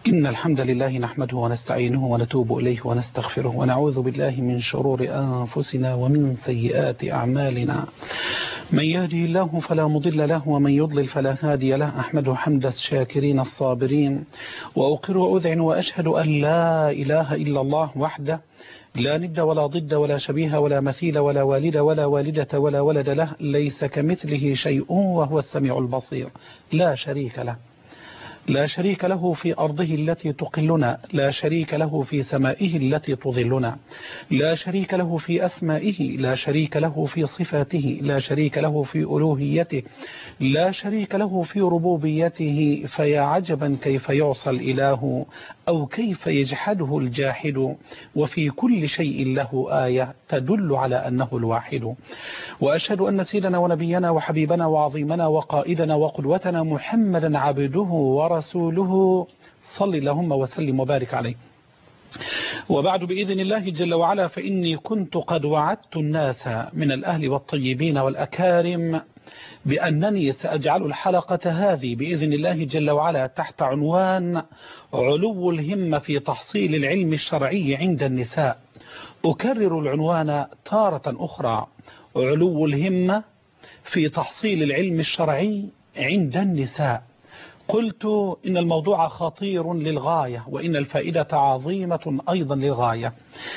إن الحمد لله نحمده ونستعينه ونتوب إليه ونستغفره ونعوذ بالله من شرور أنفسنا ومن سيئات أعمالنا. من يهدي الله فلا مضل له ومن يضلل فلا هادي له. أحمده حمد الشاكرين الصابرين، وأقر وأذعن وأشهد أن لا إله إلا الله وحده لا ند ولا ضد ولا شبيه ولا مثيل ولا والد ولا والدة ولا ولد له، ليس كمثله شيء وهو السميع البصير. لا شريك له، لا شريك له في أرضه التي تقلنا، لا شريك له في سمائه التي تظلنا، لا شريك له في أسمائه، لا شريك له في صفاته، لا شريك له في ألوهيته، لا شريك له في ربوبيته. فيا عجبا كيف يعصى الإله أو كيف يجحده الجاحد، وفي كل شيء له آية تدل على أنه الواحد. وأشهد أن سيدنا ونبينا وحبيبنا وعظيمنا وقائدنا وقدوتنا محمدا عبده ورسوله، صل اللهم وسلم وبارك عليه. وبعد، بإذن الله جل وعلا، فإني كنت قد وعدت الناس من الأهل والطيبين والأكارم بأنني سأجعل الحلقة هذه بإذن الله جل وعلا تحت عنوان علو الهمة في تحصيل العلم الشرعي عند النساء. أكرر العنوان تارة أخرى: علو الهمة في تحصيل العلم الشرعي عند النساء. قلت إن الموضوع خطير للغاية، وإن الفائدة عظيمة أيضا للغاية،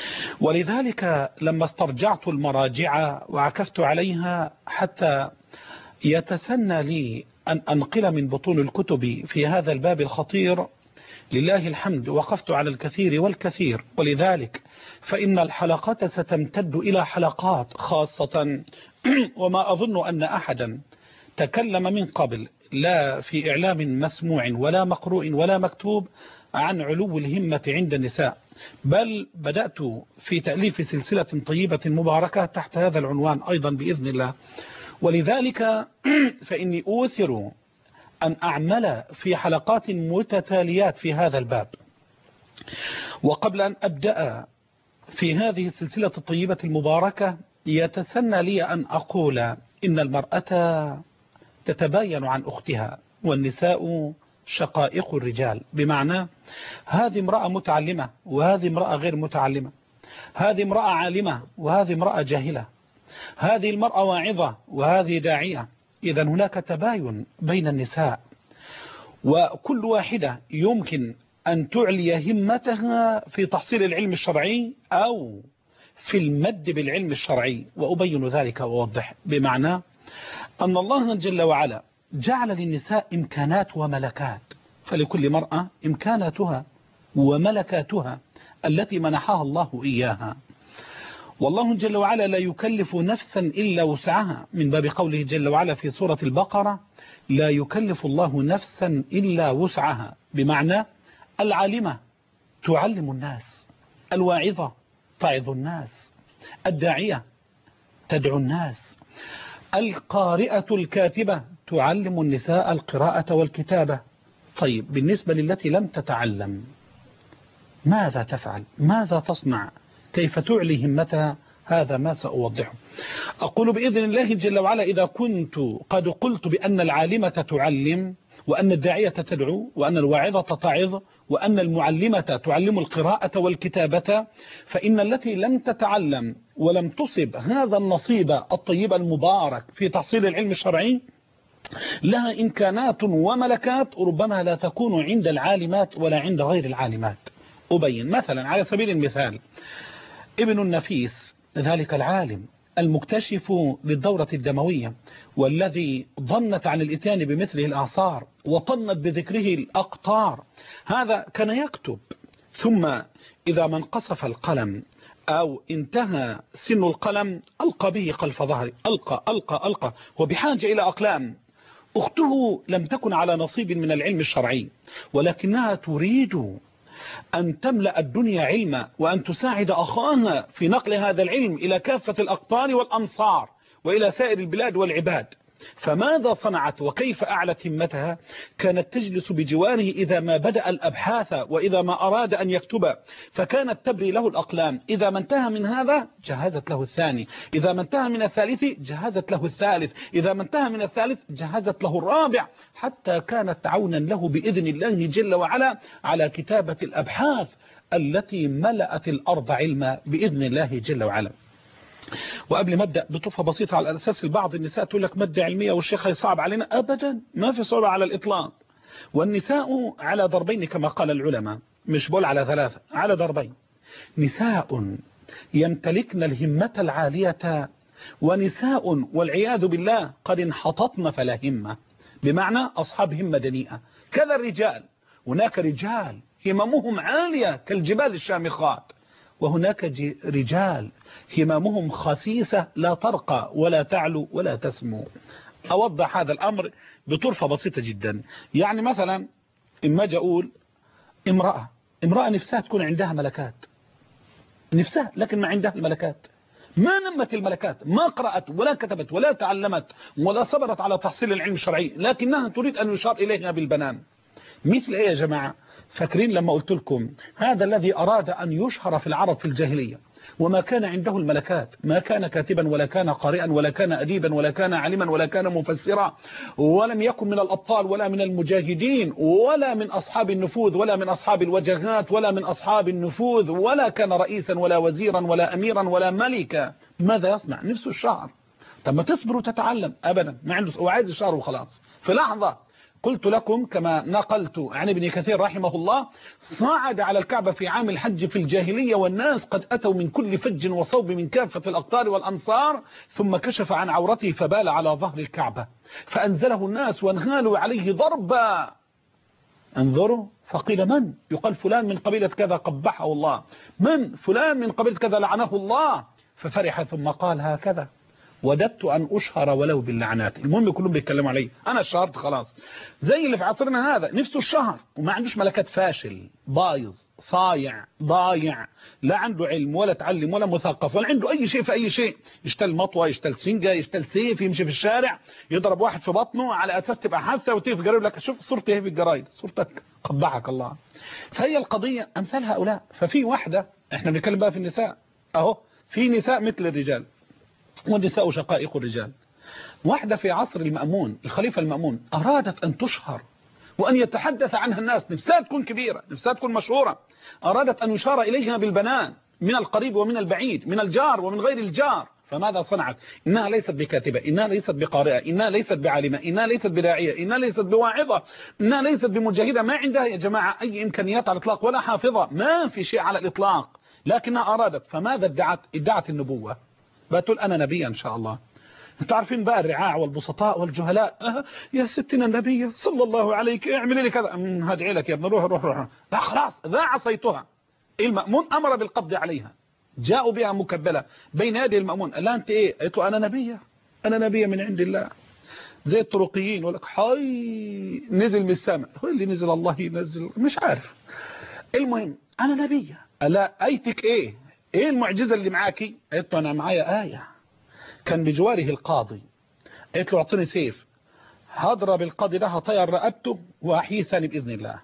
ولذلك لما استرجعت المراجع وعكفت عليها حتى يتسنى لي أن أنقل من بطون الكتب في هذا الباب الخطير، لله الحمد وقفت على الكثير والكثير. ولذلك فإن الحلقات ستمتد إلى حلقات خاصة وما أظن أن أحدا تكلم من قبل، لا في إعلام مسموع ولا مقروء ولا مكتوب، عن علو الهمة عند النساء، بل بدأت في تأليف سلسلة طيبة مباركة تحت هذا العنوان أيضا بإذن الله. ولذلك فإني أوثر أن أعمل في حلقات متتاليات في هذا الباب. وقبل أن أبدأ في هذه السلسلة الطيبة المباركة، يتسنى لي أن أقول إن المرأة تتباين عن أختها، والنساء شقائق الرجال، بمعنى هذه امرأة متعلمة وهذه امرأة غير متعلمة، هذه امرأة عالمة وهذه امرأة جاهلة، هذه المرأة واعظة وهذه داعية. إذن هناك تباين بين النساء، وكل واحدة يمكن أن تعلي همتها في تحصيل العلم الشرعي أو في المد بالعلم الشرعي، وأبين ذلك وأوضح. بمعنى أن الله جل وعلا جعل للنساء إمكانات وملكات، فلكل مرأة إمكاناتها وملكاتها التي منحها الله إياها. والله جل وعلا لا يكلف نفسا إلا وسعها، من باب قوله جل وعلا في سورة البقرة: لا يكلف الله نفسا إلا وسعها، بمعنى العالمة تعلم الناس، الواعظة تعظ الناس، الداعية تدعو الناس، القارئة الكاتبة تعلم النساء القراءة والكتابة. طيب، بالنسبة للتي لم تتعلم ماذا تفعل؟ ماذا تصنع؟ كيف تعلي همتها؟ هذا ما سأوضحه. أقول بإذن الله جل وعلا: إذا كنت قد قلت بأن العالمة تعلم، وأن الداعية تدعو، وأن الواعظة تعظ، وأن المعلمة تعلم القراءة والكتابة، فإن التي لم تتعلم ولم تصب هذا النصيب الطيب المبارك في تحصيل العلم الشرعي لها إمكانات وملكات ربما لا تكون عند العالمات ولا عند غير العالمات. أبين مثلا على سبيل المثال: ابن النفيس، ذلك العالم المكتشف للدورة الدموية، والذي ضنت عن الإتيان بمثله الأعصار وطنت بذكره الأقطار، هذا كان يكتب، ثم إذا ما انقصف القلم أو انتهى سن القلم ألقى به خلف ظهره، ألقى وبحاجة إلى أقلام. أخته لم تكن على نصيب من العلم الشرعي، ولكنها تريد أن تملأ الدنيا علما، وأن تساعد أخاها في نقل هذا العلم إلى كافة الأقطار والأمصار وإلى سائر البلاد والعباد. فماذا صنعت وكيف أعلت همتها؟ كانت تجلس بجواره إذا ما بدأ الأبحاث وإذا ما أراد أن يكتب، فكانت تبري له الأقلام. إذا ما انتهى من هذا جهزت له الثاني، إذا ما انتهى من الثالث جهزت له الثالث، إذا ما انتهى من الثالث جهزت له الرابع، حتى كانت عونا له بإذن الله جل وعلا على كتابة الأبحاث التي ملأت الأرض علما بإذن الله جل وعلا. وقبل ما ابدا بطرفه بسيطه، على اساس البعض النساء تقول لك ماده علميه والشيخ هيصعب علينا، ابدا ما في صعوبه على الاطلاق. والنساء على ضربين كما قال العلماء، مش بقول على ثلاثه، على ضربين. نساء يمتلكن الهمه العاليه، ونساء والعياذ بالله قد انحططن فلا همه، بمعنى اصحاب همه دنيئه. كذا الرجال، هناك رجال هممهم عاليه كالجبال الشامخات، وهناك رجال هممهم خسيسة لا ترقى ولا تعلو ولا تسمو. أوضح هذا الأمر بطرفة بسيطة جدا. يعني مثلا إما أجي أقول امرأة نفسها تكون عندها ملكات، نفسها لكن ما عندها الملكات، ما نمت الملكات، ما قرأت ولا كتبت ولا تعلمت ولا صبرت على تحصيل العلم الشرعي، لكنها تريد أن يشار إليها بالبنان. مثل إيه يا جماعة؟ فاكرين لما قلت لكم هذا الذي أراد أن يشهر في العرب في الجاهلية وما كان عنده الملكات، ما كان كاتبا ولا كان قارئا ولا كان أديبا ولا كان علما ولا كان مفسرا، ولم يكن من الأبطال ولا من المجاهدين ولا من أصحاب النفوذ ولا من أصحاب الوجهات ولا من أصحاب النفوذ، ولا كان رئيسا ولا وزيرا ولا أميرا ولا ملكا، ماذا يصنع؟ نفسه الشهر. طب ما تصبر وتتعلم؟ أبدا، ما عنده، هو عايز الشهر وخلاص. في لحظة قلت لكم كما نقلت عن ابن كثير رحمه الله، صعد على الكعبة في عام الحج في الجاهلية والناس قد أتوا من كل فج وصوب من كافة الأقطار والأنصار، ثم كشف عن عورته فبال على ظهر الكعبة، فأنزله الناس وانهالوا عليه ضربا. انظروا، فقيل من؟ يقال فلان من قبيلة كذا قبحه الله، من؟ فلان من قبيلة كذا لعنه الله. ففرح ثم قال هكذا وددت أن أشهر ولو باللعنات. المهم كلهم بيتكلموا عليه، أنا اشتهرت خلاص. زي اللي في عصرنا هذا نفسه الشهر وما عندوش ملكات، فاشل بايظ صايع ضايع، لا عنده علم ولا تعلم ولا مثقف ولا عنده أي شيء في أي شيء، يشتل مطوة، يشتل سنجة، يشتل سيف، يمشي في الشارع يضرب واحد في بطنه على أساس تبقى حادثة وتيجي في جرايد لك شوف صورتي اهي في الجرايد، صورتك قبحك الله. فهي القضية أمثال هؤلاء. ففي واحدة، احنا بنتكلم بقى في النساء اهو، في نساء مثل الرجال والنساء شقائق الرجال. واحدة في عصر المأمون الخليفة المأمون أرادت أن تشهر وأن يتحدث عنها الناس، نفسها تكون كبيرة، نفسها تكون مشهورة، أرادت أن يشار إليها بالبنان من القريب ومن البعيد، من الجار ومن غير الجار. فماذا صنعت؟ إنها ليست بكاتبة، إنها ليست بقارئة، إنها ليست بعالمة، إنها ليست بداعية، إنها ليست بواعظة، إنها ليست بمجاهدة، ما عندها يا جماعة أي إمكانيات على الإطلاق ولا حافظة، ما في شيء على الإطلاق، لكنها أرادت. فماذا ادعت النبوة، بتقول أنا نبي إن شاء الله. انتوا عارفين بقى الرعاع والبسطاء والجهلاء، يا ستنا النبي صلى الله عليك اعملي لي كذا، هدعي لك يا ابن، روح. لا خلاص، ذا عصيتها. المأمون أمر بالقبض عليها، جاءوا بها مكبلة بين يدي المأمون. قال لها أنت إيه؟ قالت له أنا نبية من عند الله. زي الطرقيين يقول لك حي نزل من السماء، هو اللي نزل الله ينزل، مش عارف. المهم أنا نبية. قال لا أيتك إيه المعجزة اللي معاكي؟ قالت له أنا معايا آية، كان بجواره القاضي، قالت له اعطيني سيف هضرب القاضي ده هطير رقبته وأحييه ثاني بإذن الله.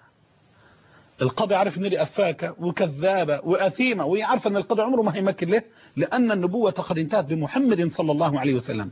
القاضي عارف ان دي أفاكة وكذابة وأثيمة، وهي عارفة ان القاضي عمره ما هيمكن له، لأن النبوة قد انتهت بمحمد صلى الله عليه وسلم.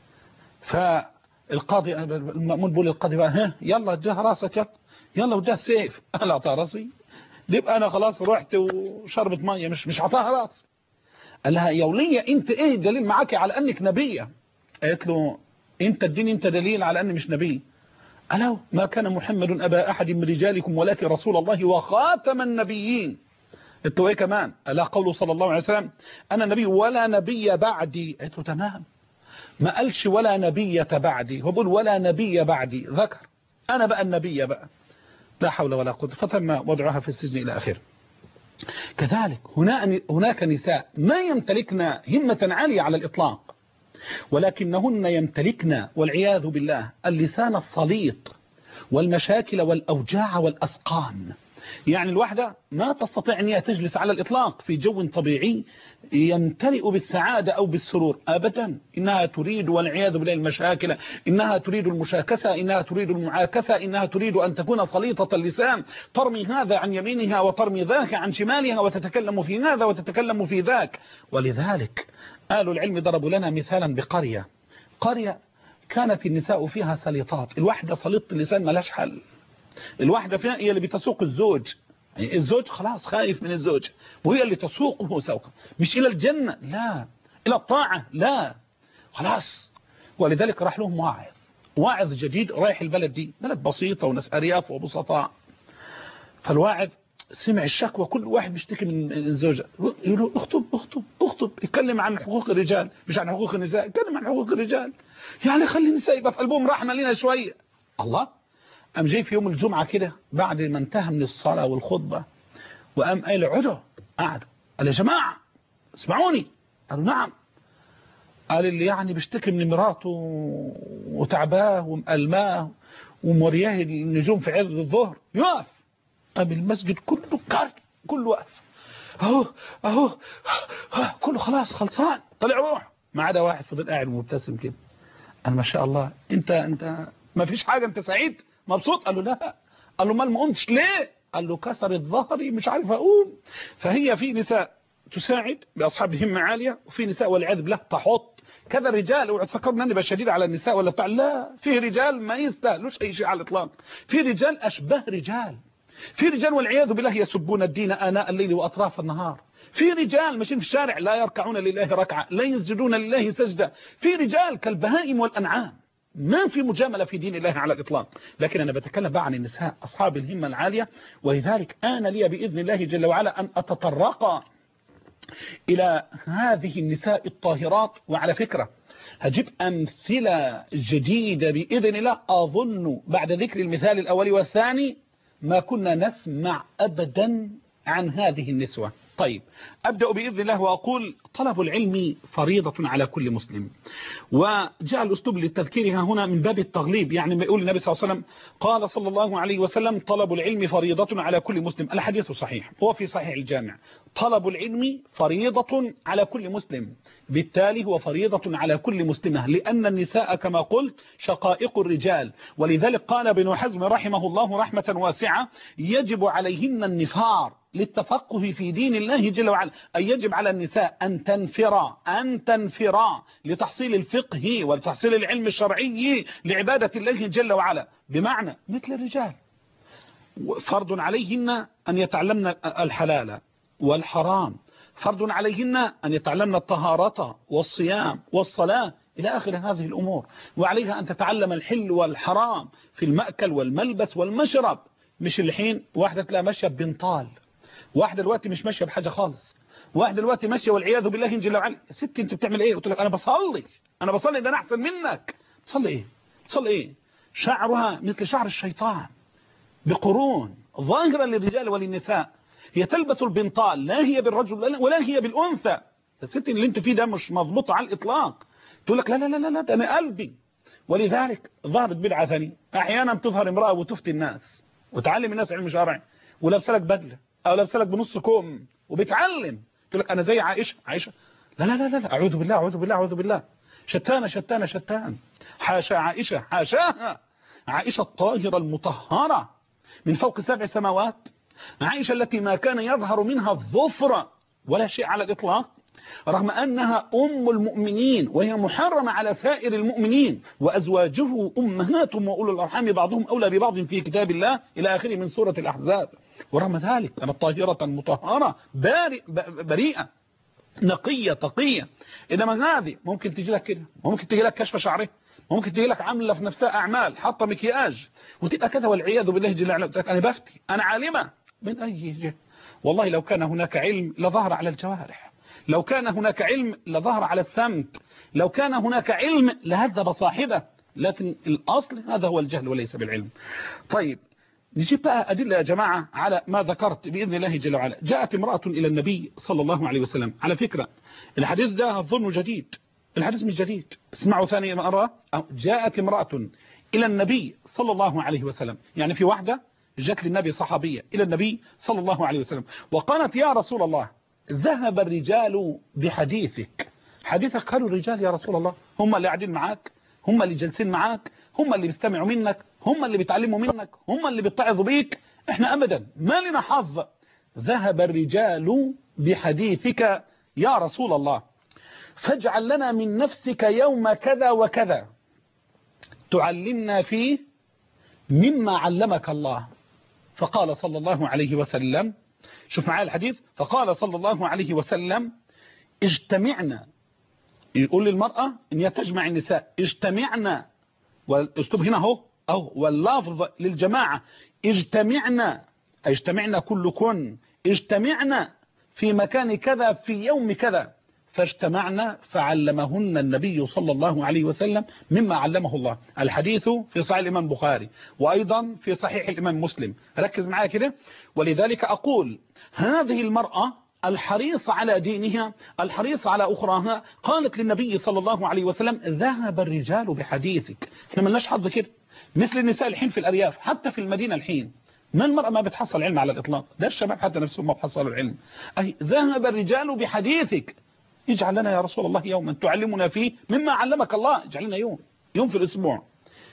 فالقاضي المأمون بيقول للقاضي بقى يلا اديها راسك، يلا وديها السيف. انا اعطاها راسي، يبقى انا خلاص رحت وشربت ميه، مش عطاها راس. قال لها يا ولية انت ايه الدليل معاك على انك نبية؟ قالت له انت اديني انت دليل على اني مش نبي. ألا ما كان محمد أبا أحد من رجالكم ولكن رسول الله وخاتم النبيين. قلت له ايه كمان؟ ألا قوله صلى الله عليه وسلم أنا نبي ولا نبي بعدي. قلت له تمام، ما قالش ولا نبية بعدي، هو بيقول ولا نبي بعدي، ذكر أنا بقى النبي بقى. لا حول ولا قوة. فتم وضعها في السجن إلى آخره. كذلك هناك نساء ما يمتلكن همة عالية على الإطلاق، ولكنهن يمتلكن والعياذ بالله اللسان السليط والمشاكل والأوجاع والأسقام يعني الواحدة ما تستطيع أن هي تجلس على الإطلاق في جو طبيعي يمتلئ بالسعادة أو بالسرور أبدا. إنها تريد والعياذ بالله المشاكل، إنها تريد المشاكسة، إنها تريد المعاكسة، إنها تريد أن تكون سليطة اللسان، ترمي هذا عن يمينها وترمي ذاك عن شمالها، وتتكلم في هذا وتتكلم في ذاك. ولذلك أهل العلم ضربوا لنا مثالا بقرية كانت النساء فيها سليطات. الواحدة سليطة اللسان ملاش حل. الواحدة فيها هي اللي بتسوق الزوج، يعني الزوج خلاص خايف من الزوج، وهي اللي تسوقه سوقا، مش إلى الجنة لا، إلى الطاعة لا، خلاص. ولذلك راح لهم واعظ جديد رايح البلد دي، بلد بسيطة وناس أرياف وبسطاء. فالواعظ سمع الشكوى، كل واحد بيشتكي من الزوجة، يقول له اخطب، يتكلم عن حقوق الرجال مش عن حقوق النساء، يتكلم عن حقوق الرجال، يعني خلي النساء يبقى في قلبهم رحمة لنا شوية. الله، قام جاي في يوم الجمعة كده بعد ما انتهى من الصلاة والخطبة، وقام قال قعدوا، قال يا جماعة اسمعوني. قالوا نعم. قال اللي يعني بيشتكي من مراته وتعباه ومألماه ومورياه النجوم في عرض الظهر يقف. قام المسجد كله كله وقف، اهو كله خلاص خلصان، طلع روح، ما عدا واحد فضل قاعد مبتسم كده. قال ما شاء الله، انت ما فيش حاجة، انت سعيد مبسوط؟ قال له لا. قال له ما قمتش ليه؟ قال له كسرت ظهري مش عارف اقوم. فهي في نساء تساعد باصحاب همه عاليه، وفي نساء والعياذ بالله تحط كذا رجال. اوعى تفكروا اني بشديد على النساء ولا بتاع، لا، في رجال ما يستاهلوش اي شيء على الاطلاق، في رجال اشبه رجال، في رجال والعياذ بالله يسبون الدين آناء الليل واطراف النهار، في رجال ماشيين في الشارع لا يركعون لله ركعه، لا يسجدون لله سجده، في رجال كالبهائم والانعام، ما في مجاملة في دين الله على الإطلاق. لكن أنا بتكلم بقى عن النساء أصحاب الهمة العالية. ولذلك آن لي بإذن الله جل وعلا أن أتطرق إلى هذه النساء الطاهرات. وعلى فكرة هجيب أمثلة جديدة بإذن الله، أظن بعد ذكر المثال الأول والثاني ما كنا نسمع أبدا عن هذه النسوة. طيب، أبدأ بإذن الله وأقول طلب العلم فريضة على كل مسلم. وجاء الأسلوب للتذكير هنا من باب التغليب، يعني ما يقول النبي صلى الله عليه وسلم قال صلى الله عليه وسلم طلب العلم فريضة على كل مسلم. الحديث صحيح، هو في صحيح الجامع. طلب العلم فريضة على كل مسلم، بالتالي هو فريضة على كل مسلمة، لأن النساء كما قلت شقائق الرجال. ولذلك قال ابن حزم رحمه الله رحمة واسعة يجب عليهن النفار للتفقه في دين الله جل وعلا، أي يجب على النساء أن تنفرا لتحصيل الفقه ولتحصيل العلم الشرعي لعبادة الله جل وعلا، بمعنى مثل الرجال فرض عليهن أن يتعلمن الحلال والحرام، فرض عليهن أن يتعلمن الطهارة والصيام والصلاة إلى آخر هذه الأمور. وعليها أن تتعلم الحل والحرام في المأكل والملبس والمشرب، مش الحين واحدة تلاقي ماشية بنطال، واحدة دلوقتي مش ماشية بحاجة خالص، واحدة دلوقتي ماشية والعياذ بالله جل وعلا. يا ستي انت بتعمل ايه؟ قلت لك انا بصلي، ده انا احسن منك. تصلي ايه؟ شعرها مثل شعر الشيطان بقرون ظاهرة للرجال وللنساء. هي تلبس البنطال، لا هي بالرجل ولا هي بالأنثى. يا ستي اللي انت فيه ده مش مضبوط على الإطلاق. تقول لك لا ده انا قلبي. ولذلك ظهرت بدعة ثانية، احيانا تظهر امرأة وتفتي الناس وتعلم الناس علم شرعي، ولابسه لك بدله او لابسه لك بنص كم وبتعلم، تقول لك انا زي عائشه. لا، اعوذ بالله، شتان. حاشا عائشه، حاشاها. عائشه الطاهره المطهره من فوق 7 سماوات، عائشه التي ما كان يظهر منها الظفر ولا شيء على الاطلاق، رغم أنها أم المؤمنين وهي محرمة على سائر المؤمنين، وأزواجه أمهاتهم وأولو الأرحام بعضهم أولى ببعض في كتاب الله إلى آخره من سورة الأحزاب. ورغم ذلك كانت طاهرة مطهرة بريئة نقية تقية. إنما هذه ممكن تجي لك كده، ممكن تجي لك كشف شعره، ممكن تجي لك عاملة في نفسها أعمال، حاطة مكياج وتبقى كذا والعياذ بالله جل وعلا. أنا بفتي، أنا عالمة من أي جهة؟ والله لو كان هناك علم لظهر على الجوارح، لو كان هناك علم لظهر على السمت، لو كان هناك علم لهذب صاحبه، لكن الأصل هذا هو الجهل وليس بالعلم. طيب نجيب بقى أدلة يا جماعة على ما ذكرت بإذن الله جل وعلا. جاءت امرأة إلى النبي صلى الله عليه وسلم. على فكرة الحديث ده الظن جديد، الحديث مش جديد، اسمعوا ثاني مرة. جاءت امرأة إلى النبي صلى الله عليه وسلم، يعني في واحدة جت للنبي صحابية إلى النبي صلى الله عليه وسلم وقالت يا رسول الله ذهب الرجال بحديثك. حديثك قالوا الرجال يا رسول الله؟ هم اللي قاعدين معاك، هم اللي جالسين معاك، هم اللي بيستمعوا منك، هم اللي بيتعلموا منك، هم اللي بيتعظوا بيك. احنا أبدا ما لنا حظ. ذهب الرجال بحديثك يا رسول الله، فاجعل لنا من نفسك يوم كذا وكذا تعلمنا فيه مما علمك الله. فقال صلى الله عليه وسلم، شوف معايا الحديث، فقال صلى الله عليه وسلم اجتمعنا، يقول للمرأة ان هي تجمع النساء، اجتمعنا، والاسلوب هنا اهو واللفظ للجماعة، اجتمعنا، اجتمعنا كلكن، اجتمعنا في مكان كذا في يوم كذا. فاجتمعنا فعلمهن النبي صلى الله عليه وسلم مما علمه الله. الحديث في صحيح الإمام البخاري وأيضا في صحيح الإمام مسلم. ركز معايا كده. ولذلك أقول هذه المرأة الحريصة على دينها، الحريصة على أخراها، قالت للنبي صلى الله عليه وسلم ذهب الرجال بحديثك. احنا ملناش حظ كده مثل النساء الحين في الأرياف، حتى في المدينة الحين ما المرأة ما بتحصل علم على الإطلاق، ده الشباب حتى نفسهم ما بحصلوا العلم. أي ذهب الرجال بحديثك، اجعل لنا يا رسول الله يوما تعلمنا فيه مما علمك الله. اجعل لنا يوم في الأسبوع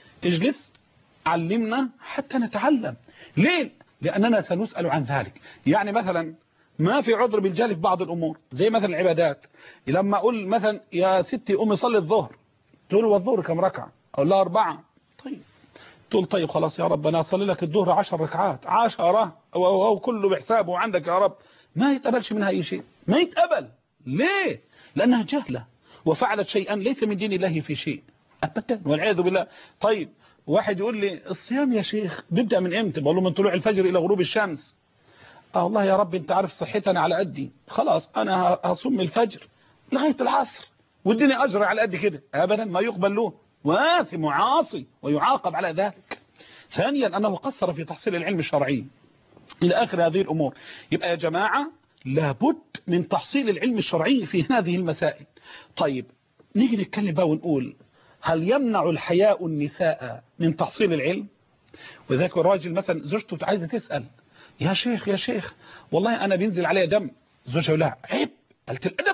اجلس علمنا حتى نتعلم. ليه؟ لأننا سنسأل عن ذلك. يعني مثلا ما في عذر بالجهل في بعض الأمور، زي مثلا العبادات. لما أقول مثلا يا ستي أمي صلي الظهر، تقول والظهر كم ركعة؟ أقول لها 4. طيب تقول طيب خلاص يا رب أنا أصلي لك الظهر 10 ركعات، 10 أو كله بحسابه عندك يا رب. ما يتقبلش منها أي شيء، ما يتقبل. ليه؟ لأنها جهلة وفعلت شيئا ليس من دين الله في شيء أبدا والعياذ بالله. طيب واحد يقول لي الصيام يا شيخ بيبدأ من امتى؟ بقول له من طلوع الفجر إلى غروب الشمس. والله يا رب انت عارف صحتي انا على قدي، خلاص انا هصوم الفجر لغاية العصر واديني اجر على قد كده. ابدا ما يقبل له، واثم وعاصي ويعاقب على ذلك. ثانيا انه قصر في تحصيل العلم الشرعي الى اخر هذه الامور. يبقى يا جماعة لابد من تحصيل العلم الشرعي في هذه المسائل. طيب نيجي نتكلم بقى ونقول هل يمنع الحياء النساء من تحصيل العلم؟ وذاك الراجل مثلا زوجته عايزة تسأل يا شيخ والله أنا بينزل عليها دم. زوجها لا عيب، قلت الأدب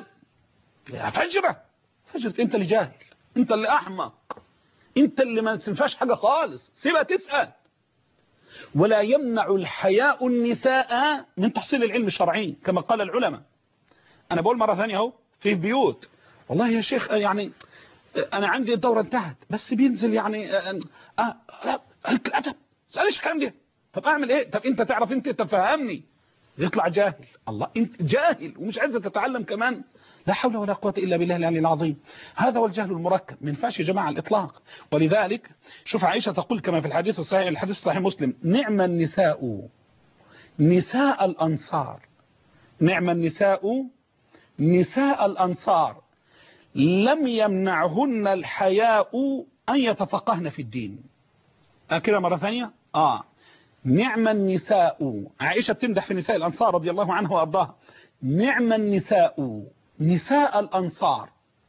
يا فجرة أنت اللي جاهل، أنت اللي أحمق، أنت اللي ما تنفعش حاجة خالص، سيبها تسأل. ولا يمنع الحياء النساء من تحصيل العلم الشرعي كما قال العلماء. أنا بقول مرة ثانية اهو في بيوت والله يا شيخ يعني أنا عندي الدورة انتهت بس بينزل يعني لا قلت الأدب سألش الكلام ده. طب أعمل إيه؟ طب أنت تعرف أنت تفهمني. يطلع جاهل. الله أنت جاهل ومش عايز تتعلم كمان. لا حول ولا قوة إلا بالله العلي العظيم. هذا هو الجهل المركب، ما ينفعش يا جماعة الإطلاق. ولذلك شوف عائشة تقول كما في الحديث الصحيح، الحديث الصحيح مسلم، نعم النساء نساء الأنصار، نعم النساء نساء الأنصار لم يمنعهن الحياء أن يتفقهن في الدين. كده مرة ثانية نعم النساء، عائشة بتمدح في نساء الأنصار رضي الله عنها وأرضاها، نعم النساء نساء الأنصار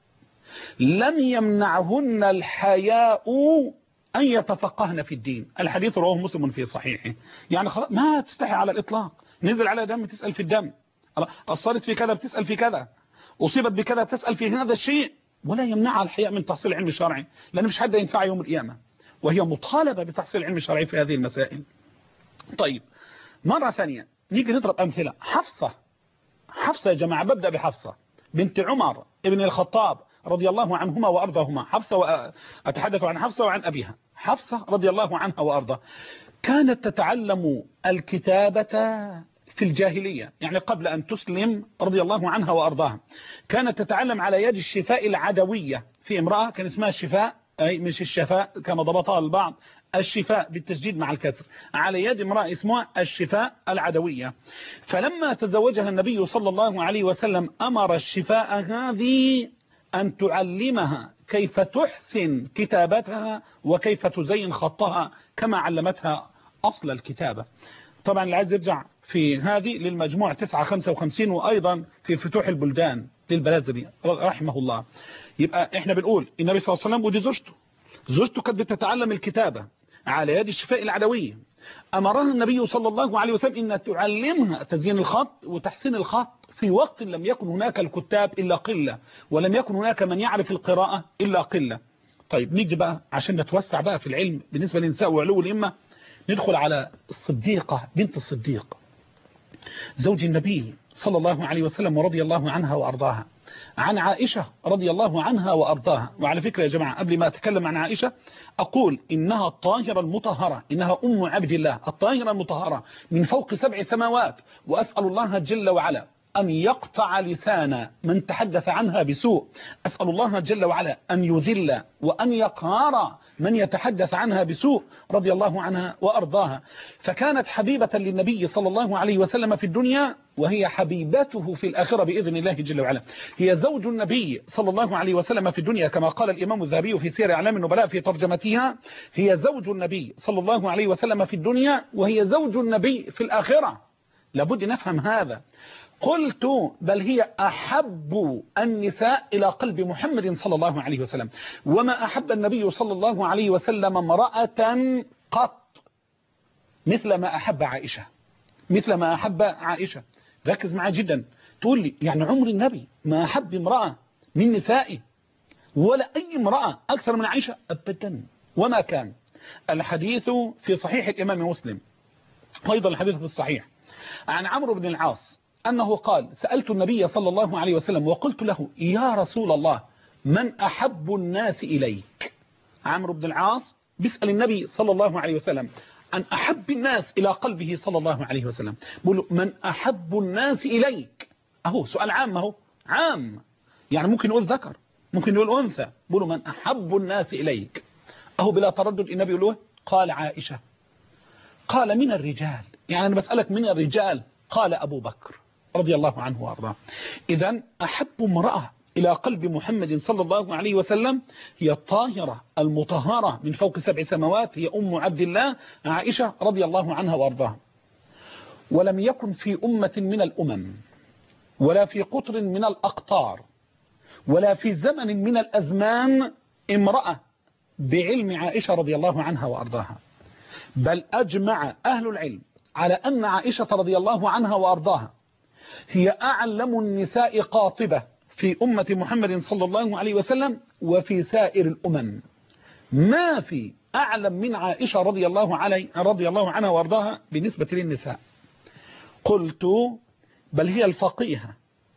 لم يمنعهن الحياء أن يتفقهن في الدين. الحديث رواه مسلم في صحيحه. يعني خلاص ما تستحي على الإطلاق، نزل على دم تسأل في الدم، أصرت في كذا بتسأل في كذا، أصيبت بكذا بتسأل في هذا الشيء، ولا يمنعها الحياء من تحصيل العلم الشرعي، لأن مش حد ينفع يوم القيامة، وهي مطالبة بتحصيل العلم الشرعي في هذه المسائل. طيب مرة ثانية نيجي نضرب أمثلة. حفصة يا جماعة، ببدأ بحفصة بنت عمر ابن الخطاب رضي الله عنهما وأرضاهما. حفصة أتحدث عن حفصة وعن أبيها. حفصة رضي الله عنها وأرضاها كانت تتعلم الكتابة في الجاهلية، يعني قبل أن تسلم رضي الله عنها وأرضاها. كانت تتعلم على يد الشفاء العدوية، في امرأة كان اسمها الشفاء، أي مش الشفاء كما ضبطها البعض، الشفاء بالتسجيل مع الكسر، على يد امرأة اسمها الشفاء العدوية. فلما تزوجها النبي صلى الله عليه وسلم أمر الشفاء هذه أن تعلمها كيف تحسن كتابتها وكيف تزين خطها كما علمتها أصل الكتابة. طبعا اللي عايز يرجع في هذه للمجموع 955 وأيضا في فتوح البلدان للبلازري رحمه الله. يبقى احنا بنقول النبي صلى الله عليه وسلم ودي زوجته كانت بتتعلم الكتابة على يد الشفاء العدوية. أمرها النبي صلى الله عليه وسلم أن تعلمها تزيين الخط وتحسين الخط في وقت لم يكن هناك الكتاب إلا قلة، ولم يكن هناك من يعرف القراءة إلا قلة. طيب نيجي بقى عشان نتوسع بقى في العلم بالنسبة للنساء وعلو الإمة، ندخل على الصديقة بنت الصديق زوج النبي صلى الله عليه وسلم ورضي الله عنها وأرضاها، عن عائشة رضي الله عنها وأرضاها. وعلى فكرة يا جماعة قبل ما أتكلم عن عائشة أقول إنها الطاهرة المطهرة، إنها أم عبد الله الطاهرة المطهرة من فوق 7 سماوات، وأسأل الله جل وعلا أن يقطع لسان من تحدث عنها بسوء، أسأل الله جل وعلا أن يذل وأن يقهر من يتحدث عنها بسوء، رضي الله عنها وأرضاها. فكانت حبيبة للنبي صلى الله عليه وسلم في الدنيا، وهي حبيبته في الآخرة بإذن الله جل وعلا. هي زوج النبي صلى الله عليه وسلم في الدنيا كما قال الإمام الذهبي في سير أعلام النبلاء في ترجمتها، هي زوج النبي صلى الله عليه وسلم في الدنيا وهي زوج النبي في الآخرة. لابد نفهم هذا. قلت بل هي أحب النساء إلى قلب محمد صلى الله عليه وسلم، وما أحب النبي صلى الله عليه وسلم امرأة قط مثل ما أحب عائشة، مثل ما أحب عائشة. ركز معي جدا. تقول لي يعني عمر النبي ما أحب امرأة من نسائه ولا أي امرأة أكثر من عائشة؟ أبدا وما كان. الحديث في صحيح الإمام مسلم، أيضا الحديث في الصحيح عن عمرو بن العاص أنه قال سألت النبي صلى الله عليه وسلم وقلت له يا رسول الله من أحب الناس إليك؟ عمرو بن العاص بيسأل النبي صلى الله عليه وسلم عن أحب الناس إلى قلبه صلى الله عليه وسلم، بيقول له من أحب الناس إليك؟ أهو سؤال عام، أهو عام، يعني ممكن يقول ذكر ممكن يقول أنثى، بيقول له من أحب الناس إليك؟ أهو بلا تردد النبي يقول له قال عائشة. قال من الرجال؟ يعني أنا بسألك من الرجال؟ قال أبو بكر رضي الله عنه وارضاه. إذن أحب امرأة إلى قلب محمد صلى الله عليه وسلم هي الطاهرة المطهرة من فوق 7 سماوات، هي أم عبد الله عائشة رضي الله عنها وارضاها. ولم يكن في أمة من الأمم ولا في قطر من الأقطار ولا في زمن من الأزمان امرأة بعلم عائشة رضي الله عنها وارضاها، بل أجمع أهل العلم على أن عائشة رضي الله عنها وارضاها هي أعلم النساء قاطبة في أمة محمد صلى الله عليه وسلم وفي سائر الأمم. ما في أعلم من عائشة رضي الله عنها وارضاها بالنسبة للنساء. قلت بل هي الفقيهة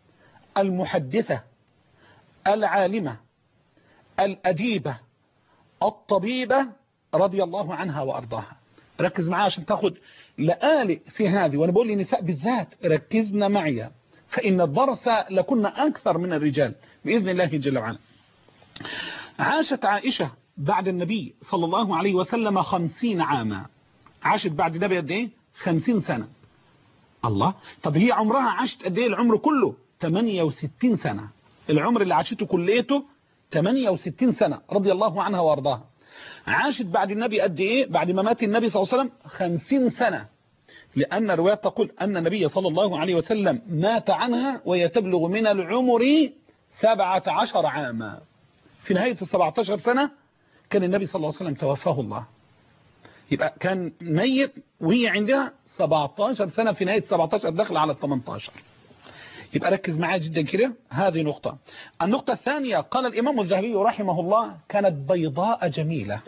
المحدثة العالمة الأديبة الطبيبة رضي الله عنها وارضاها. ركز معايا عشان تاخد لآلئ في هذه، وانا بقول للنساء بالذات ركزنا معي فإن الضرس لكنا أكثر من الرجال بإذن الله جل وعلا. عاشت عائشة بعد النبي صلى الله عليه وسلم 50 عاما. عاشت بعد النبي قد ايه؟ 50 سنة. الله، طب هي عمرها عاشت قد ايه؟ العمر كله 68 سنة. العمر اللي عاشته كليته 68 سنة رضي الله عنها وارضاها. عاشت بعد النبي قد ايه؟ بعد ما مات النبي صلى الله عليه وسلم 50 سنة، لأن الروايات تقول أن النبي صلى الله عليه وسلم مات عنها وهي تبلغ من العمر 17 عاما. في نهاية 17 سنة كان النبي صلى الله عليه وسلم توفاه الله، يبقى كان ميت وهي عندها 17 سنة، في نهاية 17 دخل على 18. يبقى ركز معايا جدا كده، هذه نقطة. النقطة الثانية قال الإمام الذهبي رحمه الله كانت بيضاء جميلة،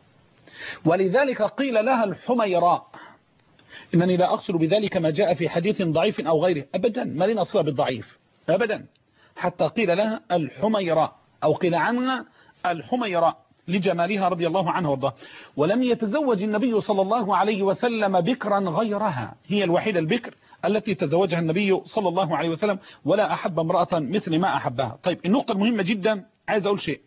ولذلك قيل لها الحميراء. إنني لا أقصد بذلك ما جاء في حديث ضعيف أو غيره أبدا، ما لنا صلة بالضعيف أبدا، حتى قيل لها الحميراء أو قيل عنها الحميراء لجمالها رضي الله عنها وارضاها. ولم يتزوج النبي صلى الله عليه وسلم بكرا غيرها، هي الوحيدة البكر التي تزوجها النبي صلى الله عليه وسلم، ولا أحب امرأة مثل ما أحبها. طيب النقطة المهمة جدا، عايز أقول شيء.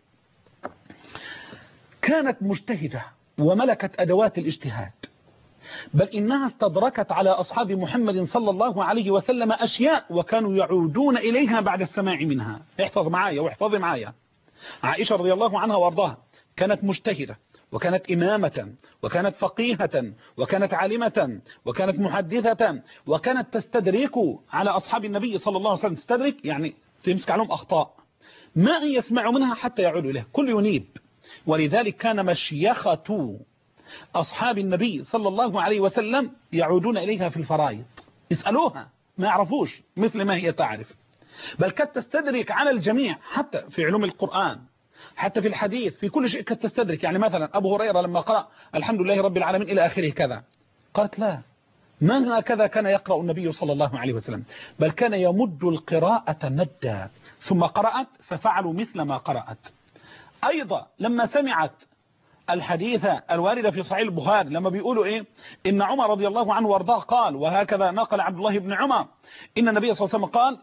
كانت مجتهدة وملكت أدوات الاجتهاد، بل إنها استدركت على أصحاب محمد صلى الله عليه وسلم أشياء وكانوا يعودون إليها بعد السماع منها. احفظ معايا واحفظ معايا. عائشة رضي الله عنها وارضاها كانت مجتهدة وكانت إمامة وكانت فقيهة وكانت عالمة وكانت محدثة، وكانت تستدرك على أصحاب النبي صلى الله عليه وسلم. تستدرك يعني تمسك عليهم أخطاء ما يسمع منها حتى يعود إليه، كل ينيب. ولذلك كان مشيخة أصحاب النبي صلى الله عليه وسلم يعودون إليها في الفرائض، اسألوها ما يعرفوش مثل ما هي تعرف، بل قد تستدرك على الجميع حتى في علوم القرآن، حتى في الحديث، في كل شيء قد تستدرك. يعني مثلا أبو هريرة لما قرأ الحمد لله رب العالمين إلى آخره كذا، قالت لا، ما هكذا كان يقرأ النبي صلى الله عليه وسلم، بل كان يمد القراءة مدا، ثم قرأت ففعلوا مثل ما قرأت. أيضا لما سمعت الحديث الوارد في صحيح البخاري لما بيقولوا إيه، إن عمر رضي الله عنه وارضاه قال، وهكذا نقل عبد الله بن عمر، إن النبي صلى الله عليه وسلم قال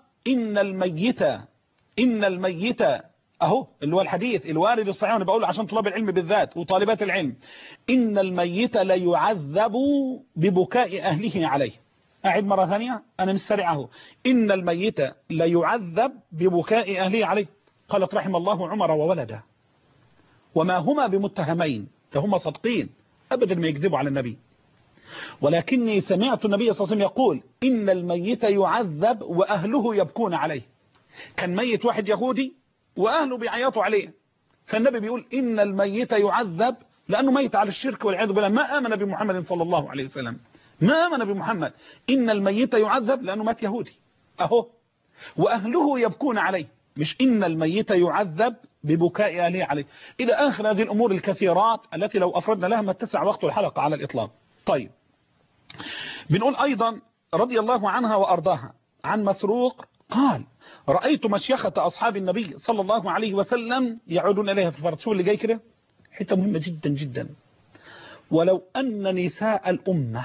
إن الميت أهو اللي هو الحديث الوارد الصحيح، أنا بقوله عشان طلاب العلم بالذات وطالبات العلم، إن الميت ليعذب ببكاء أهله عليه. أعيد مرة ثانية، أنا مش سريعه، إن الميت ليعذب ببكاء أهله عليه. قالت رحم الله عمر وولده، وما هما بمتهمين، فهم صادقين أبدا ما يكذبوا على النبي، ولكني سمعت النبي صلى الله عليه وسلم يقول إن الميت يعذب وأهله يبكون عليه. كان ميت واحد يهودي وأهله بيعيطوا عليه، فالنبي بيقول إن الميت يعذب لأنه ميت على الشرك والعياذ بالله، ما آمن بمحمد صلى الله عليه وسلم، ما آمن بمحمد. إن الميت يعذب لأنه مات يهودي أهو، وأهله يبكون عليه، مش إن الميت يعذب ببكاء أهله عليه، إلى آخر هذه الأمور الكثيرات التي لو أفردنا لها ما اتسع وقت الحلقة على الإطلاق. طيب، بنقول أيضا رضي الله عنها وأرضاها عن مسروق قال رأيت مشيخة أصحاب النبي صلى الله عليه وسلم يعودون إليها في الفرد. شو اللي جاي كده حتة مهمة جدا جدا، ولو أن نساء الأمة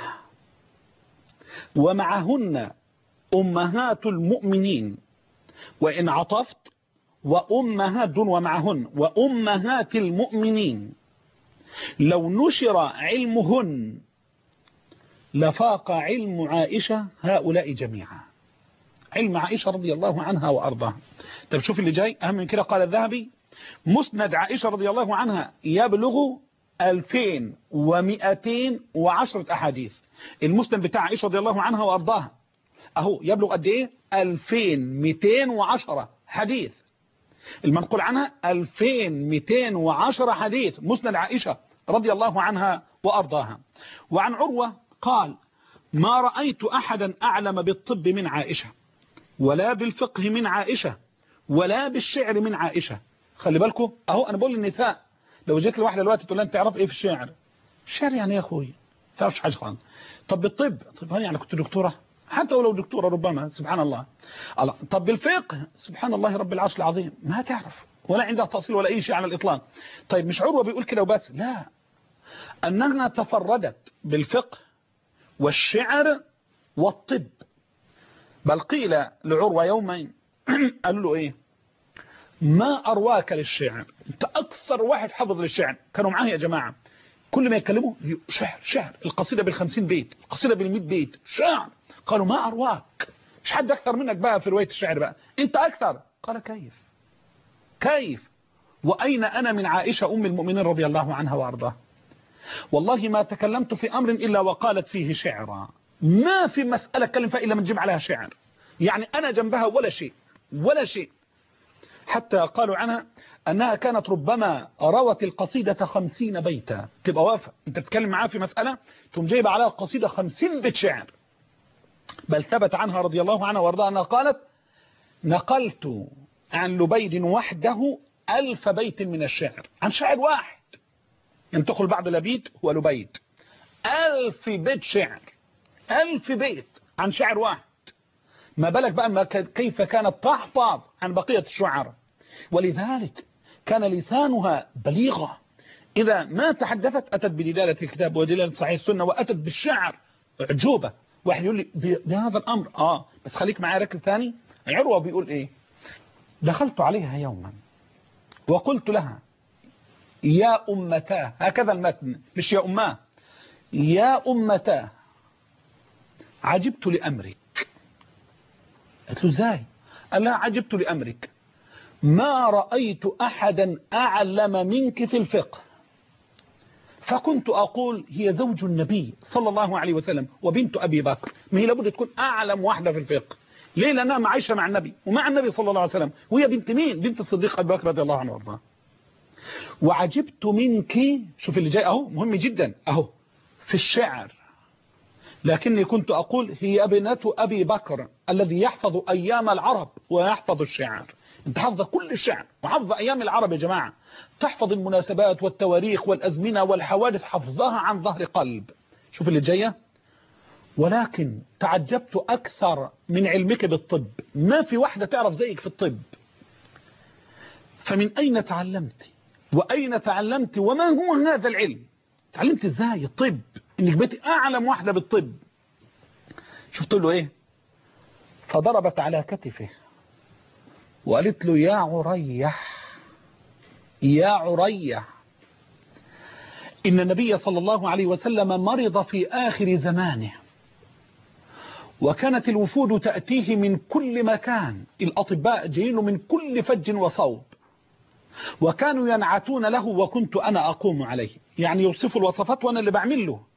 ومعهن أمهات المؤمنين، وإن عطفت وأمهات دون ومعهن وأمهات المؤمنين، لو نشر علمهن لفاق علم عائشة هؤلاء جميعا. علم عائشة رضي الله عنها وأرضاها. طب شوف اللي جاي أهم من كده، قال الذهبي مسند عائشة رضي الله عنها يبلغ 2210 أحاديث. المسند بتاع عائشة رضي الله عنها وأرضاها أهو يبلغ قد إيه؟ 2210 حديث. المنقول عنها 2210 حديث مسند عائشة رضي الله عنها وأرضاها. وعن عروة قال ما رأيت أحدا أعلم بالطب من عائشة، ولا بالفقه من عائشة، ولا بالشعر من عائشة. خلي بالكم أهو أنا بقول للنساء، لو جيت لواحدة دلوقتي تقول لها أنت تعرف إيه في الشعر؟ الشعر يعني يا أخوي تعرفش حاجة خالص. طب بالطب، طب يعني كنت دكتورة، حتى ولو دكتورة ربما، سبحان الله. طب بالفقه، سبحان الله رب العرش العظيم، ما تعرف ولا عندها تأصيل ولا أي شيء على الإطلاق. طيب مش عروة بيقول كده وبس، لا، أنها تفردت بالفقه والشعر والطب. بل قيل لعروة يومين قال له إيه؟ ما أرواك للشعر، أنت أكثر واحد حفظ للشعر. كانوا معاه يا جماعة كل ما يتكلموا شعر، القصيدة بال50 بيت، القصيدة بال100 بيت شعر. قالوا ما أرواك، مش حد أكثر منك بقى في رواية الشعر بقى، أنت أكثر. قال كيف وأين أنا من عائشة أم المؤمنين رضي الله عنها وأرضاها؟ والله ما تكلمت في أمر إلا وقالت فيه شعرا، ما في مسألة اتكلم فيها إلا من جمع عليها شعر. يعني أنا جنبها ولا شيء. حتى قالوا عنها أنها كانت ربما روت القصيدة 50 بيتا، تبقى وافة أنت تتكلم معاه في مسألة تقوم جايب عليها قصيدة 50 بيت شعر. بل ثبت عنها رضي الله عنها وارضاها أنها قالت نقلت عن لبيد وحده 1000 بيت من الشعر، عن شاعر واحد ينتقل بعض لبيد ولبيد، 1000 بيت شعر، 1000 بيت عن شاعر واحد. ما بالك بقى كيف كانت تحفظ عن بقية الشعراء. ولذلك كان لسانها بليغة، إذا ما تحدثت أتت بدلالة الكتاب ودلالة صحيح السنة، وأتت بالشعر عجوبة. واحد يقول لي بهذا الأمر بس خليك معي ركز ثاني. عروة بيقول إيه؟ دخلت عليها يوما وقلت لها يا أمتاه، هكذا المتن مش يا أماه، يا أمتاه عجبت لأمرك. قلت له ازاي؟ قال لها عجبت لأمرك، ما رأيت أحدا أعلم منك في الفقه، فكنت أقول هي زوج النبي صلى الله عليه وسلم وبنت أبي بكر، ما هي لابد تكون أعلم واحدة في الفقه. ليه؟ لأنها عايشة مع النبي ومع النبي صلى الله عليه وسلم، وهي بنت مين؟ بنت الصديق أبي بكر رضي الله عنه وارضاه. وعجبت منك، شوف اللي جاي اهو مهم جدا اهو، في الشعر، لكني كنت أقول هي ابنة أبي بكر الذي يحفظ أيام العرب ويحفظ الشعر. انت حافظ كل الشعر وحافظ أيام العرب يا جماعة، تحفظ المناسبات والتواريخ والأزمنة والحوادث، حفظها عن ظهر قلب. شوف اللي جاية، ولكن تعجبت أكثر من علمك بالطب، ما في واحدة تعرف زيك في الطب، فمن أين تعلمت وأين تعلمت وما هو هذا العلم؟ تعلمت ازاي الطب، انك بقيت اعلم واحدة بالطب؟ شفت له ايه؟ فضربت على كتفه وقالت له يا عريح يا عريح، إن النبي صلى الله عليه وسلم مرض في آخر زمانه، وكانت الوفود تأتيه من كل مكان، الأطباء جايين من كل فج وصوب، وكانوا ينعتون له وكنت أنا أقوم عليه، يعني يوصف الوصفات وأنا اللي بعمل له.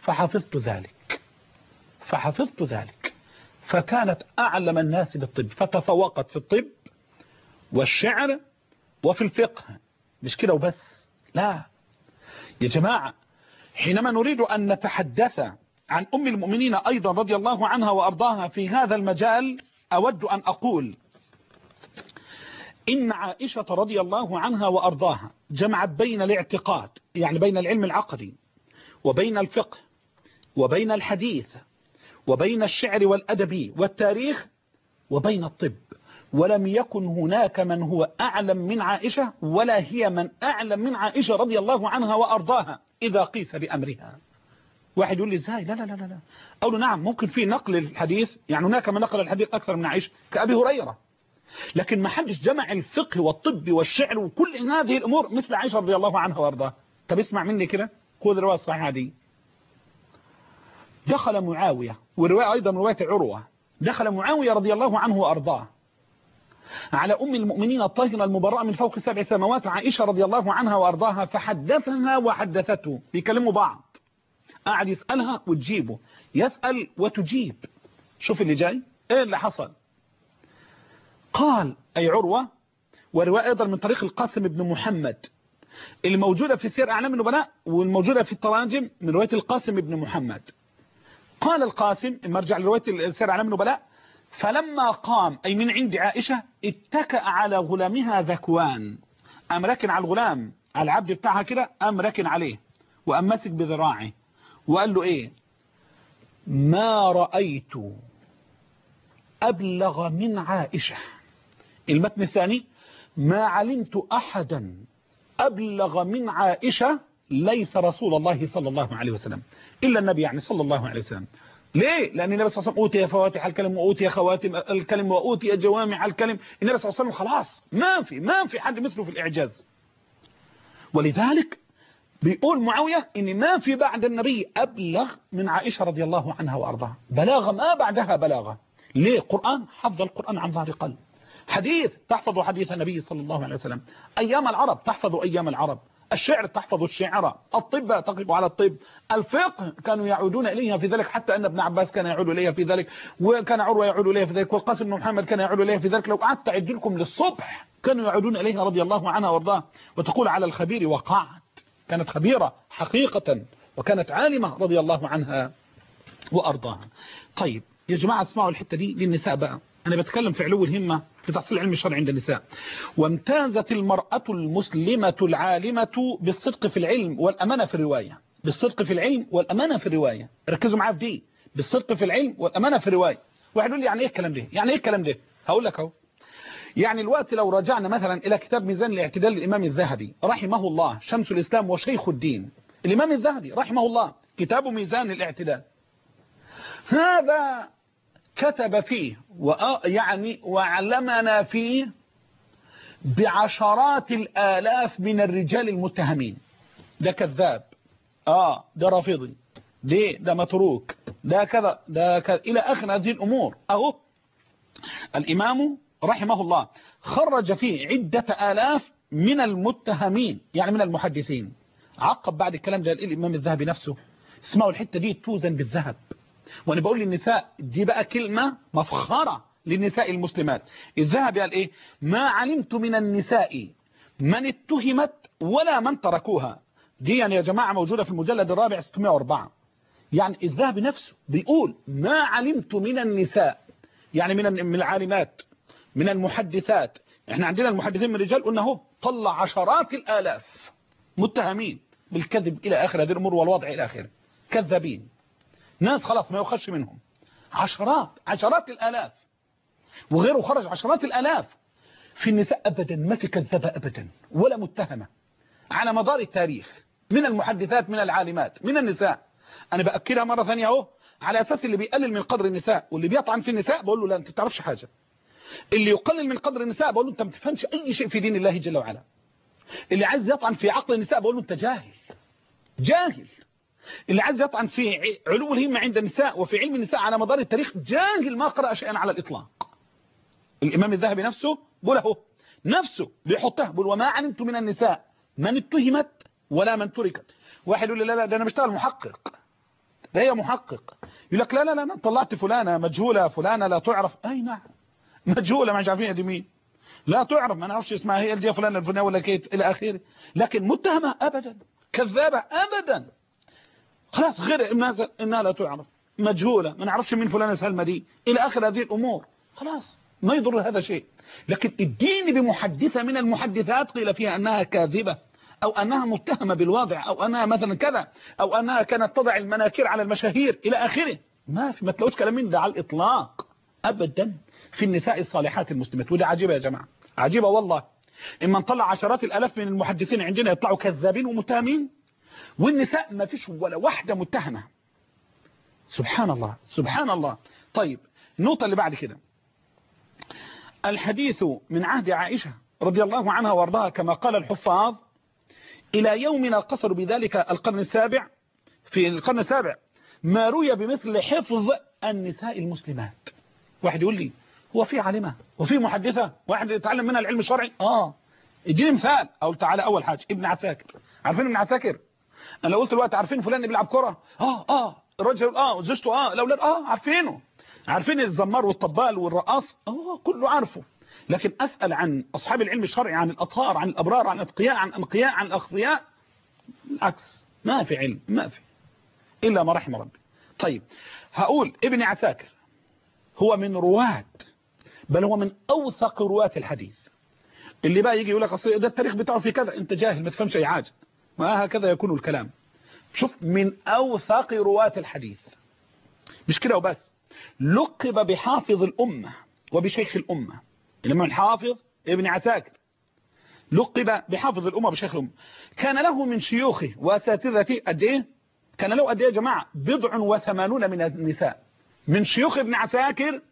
فحفظت ذلك فكانت أعلم الناس بالطب، فتفوقت في الطب والشعر وفي الفقه. مش كده وبس، لا يا جماعة، حينما نريد أن نتحدث عن أم المؤمنين أيضا رضي الله عنها وأرضاها في هذا المجال، أود أن أقول إن عائشة رضي الله عنها وأرضاها جمعت بين الاعتقاد، يعني بين العلم العقدي وبين الفقه وبين الحديث وبين الشعر والأدب والتاريخ وبين الطب، ولم يكن هناك من هو أعلم من عائشة ولا هي من أعلم من عائشة رضي الله عنها وأرضاها إذا قيس بأمرها. واحد يقول لي ازاي؟ لا لا لا لا، أقول له نعم، ممكن في نقل الحديث، يعني هناك من نقل الحديث أكثر من عائشة كأبي هريرة، لكن ما حدش جمع الفقه والطب والشعر وكل هذه الأمور مثل عائشة رضي الله عنها وأرضاها. طب اسمع مني كده، خذ الرواية الصحيحة دي. دخل معاوية، ورواية أيضا رواية عروة، دخل معاوية رضي الله عنه وأرضاه على أم المؤمنين الطاهرة المبرأة من فوق 7 سماوات عائشة رضي الله عنها وأرضاها، فحدثها وحدثته، بيكلموا بعض، قاعد يسألها وتجيبه، يسأل وتجيب. شوف اللي جاي ايه اللي حصل. قال أي عروة، ورواية أيضا من طريق القاسم بن محمد اللي موجودة في سير أعلام النبلاء والموجودة في التراجم من رواية القاسم بن محمد. قال القاسم، مرجع لرواية سير أعلام النبلاء، فلما قام أي من عند عائشة اتكأ على غلامها ذكوان، قام راكن على الغلام، على العبد بتاعها كده، قام راكن عليه وقام ماسك بذراعه وقال له ايه؟ ما رأيت أبلغ من عائشة. المتن الثاني، ما علمت أحدا أبلغ من عائشة ليس رسول الله صلى الله عليه وسلم إلا النبي، يعني صلى الله عليه وسلم. ليه؟ لأن النبي صلى الله عليه وسلم أوتي فواتح الكلم وأوتي خواتم الكلم وأوتي جوامع الكلم. النبي صلى الله عليه وسلم خلاص ما في حد مثله في الإعجاز. ولذلك بيقول معاوية إن ما في بعد النبي أبلغ من عائشة رضي الله عنها وأرضاها، بلاغة ما بعدها بلاغة. ليه؟ قرآن، حفظ القرآن عن ظهر قلب، حديث تحفظ حديث النبي صلى الله عليه وسلم، أيام العرب تحفظ أيام العرب، الشعر تحفظ الشعر، الطب تقف على الطب، الفقه كانوا يعودون إليها في ذلك، حتى أن ابن عباس كان يعود إليها في ذلك، وكان عروة يعود إليها في ذلك، والقاسم بن محمد كان يعود إليها في ذلك. لو قعدت أعد لكم للصبح كانوا يعودون إليها رضي الله عنها وارضاها. وتقول على الخبير وقعت، كانت خبيرة حقيقة وكانت عالمة رضي الله عنها وأرضاها. طيب يا جماعة اسمعوا الحتة دي للنساء بقى، أنا بتكلم في علو الهمة في تحصيل علم الشرع عند النساء. وامتازت المرأة المسلمة العالمة بالصدق في العلم والأمانة في الرواية، بالصدق في العلم والأمانة في الرواية، ركزوا معايا في دي، بالصدق في العلم والأمانة في الرواية. واحد يقول لي يعني ايه الكلام ده؟ يعني ايه الكلام ده؟ هقول لك اهو. يعني الوقت لو رجعنا مثلا إلى كتاب ميزان الاعتدال للإمام الذهبي رحمه الله، شمس الإسلام وشيخ الدين، الإمام الذهبي رحمه الله، كتابه ميزان الاعتدال، هذا كتب فيه يعني وعلمنا فيه بعشرات الآلاف من الرجال المتهمين. ده كذاب، ده رافضي، ده متروك، ده كذا، ده كذا، إلى آخر هذه الأمور. أهو الإمام رحمه الله خرج فيه عدة آلاف من المتهمين، يعني من المحدثين. عقب بعد الكلام ده الإمام الذهبي نفسه، اسمعوا الحتة دي توزن بالذهب. وانا بقول للنساء دي بقى كلمة مفخرة للنساء المسلمات. الذهبي قال ايه؟ ما علمت من النساء من اتهمت ولا من تركوها. دي يعني يا جماعة موجودة في المجلد الرابع 604. يعني الذهبي نفسه بيقول ما علمت من النساء، يعني من العالمات، من المحدثات. احنا عندنا المحدثين من الرجال قلنا هو طلع عشرات الآلاف متهمين بالكذب إلى آخر هذه الأمور والوضع إلى آخره، كذابين، ناس خلاص ما يخش منهم، عشرات الآلاف، وغيره خرج عشرات الآلاف. في النساء أبدا ما في كذابة أبدا ولا متهمة على مدار التاريخ، من المحدثات، من العالمات، من النساء. أنا بأكدها مرة ثانية اهو، على أساس اللي بيقلل من قدر النساء واللي بيطعن في النساء بقول له لا أنت ما بتعرفش حاجة. اللي يقلل من قدر النساء بقول له أنت ما بتفهمش أي شيء في دين الله جل وعلا. اللي عايز يطعن في عقل النساء بقول له أنت جاهل. اللي عايز يطعن في علو الهمة عند النساء وفي علم النساء على مدار التاريخ جاهل، ما قرأ شيئا على الإطلاق. الإمام الذهبي نفسه بقول اهو، نفسه بيحطها بقول وما علمت من النساء من اتهمت ولا من تركت. واحد يقول لي لا ده أنا بشتغل محقق، ده هي محقق، يقول لك لا أنا طلعت فلانة مجهولة، فلانة لا تعرف. أي نعم مجهولة، مش عارفين دي مين، لا تعرف، ما نعرفش اسمها، هي دي فلانة الفلانية ولا كيت إلى آخره. لكن متهمة أبدا، كذابة أبدا، خلاص غير إنها لا تعرف، مجهولة، ما نعرفش مين فلانة سلمى دي إلى آخر هذه الأمور، خلاص ما يضر هذا شيء. لكن الدين بمحدثة من المحدثات قيل فيها أنها كاذبة أو أنها متهمة بالواضع أو أنها مثلا كذا أو أنها كانت تضع المناكير على المشاهير إلى آخره، ما تلاقوش كلام من ده على الإطلاق أبدا في النساء الصالحات المسلمات. وده عجيبة يا جماعة، عجيبة والله. إما نطلع عشرات الآلاف من المحدثين عندنا يطلعوا كذابين ومتهمين، والنساء ما فيش ولا واحدة متهمة. سبحان الله سبحان الله. طيب النقطة اللي بعد كده، الحديث من عهد عائشة رضي الله عنها وارضاها كما قال الحفاظ إلى يومنا قصر بذلك القرن السابع، في القرن السابع ما روي بمثل حفظ النساء المسلمات. واحد يقول لي هو في عالمة وفي محدثة واحد يتعلم منها العلم الشرعي؟ اديني مثال. اقول تعالى اول حاجة ابن عساكر. عارفين ابن عساكر؟ انا لو قلت الوقت عارفين فلان بيلعب كرة؟ الرجل وزوجته الاولاد عارفينه. عارفين الزمار والطبال والرقاص؟ كله عارفه. لكن اسال عن اصحاب العلم الشرعي، عن الاطهار، عن الابرار، عن الاتقياء، عن انقياء، عن الاخفياء، العكس، ما في علم، ما في الا ما رحم ربي. طيب هقول ابن عساكر هو من رواة، بل هو من اوثق رواة الحديث. اللي بقى يجي يقول لك اصل ده التاريخ بتاعه في كذا، انت جاهل ما تفهمش اي حاجه، ما هكذا يكون الكلام. شوف، من اوثق رواة الحديث. مش كده وبس، لقب بحافظ الامه وبشيخ الامه. الامام الحافظ ابن عساكر لقب بحافظ الامه وبشيخ الامه. كان له من شيوخه واساتذته قد ايه؟ كان له قد ايه يا جماعه؟ 87 من النساء. من شيوخ ابن عساكر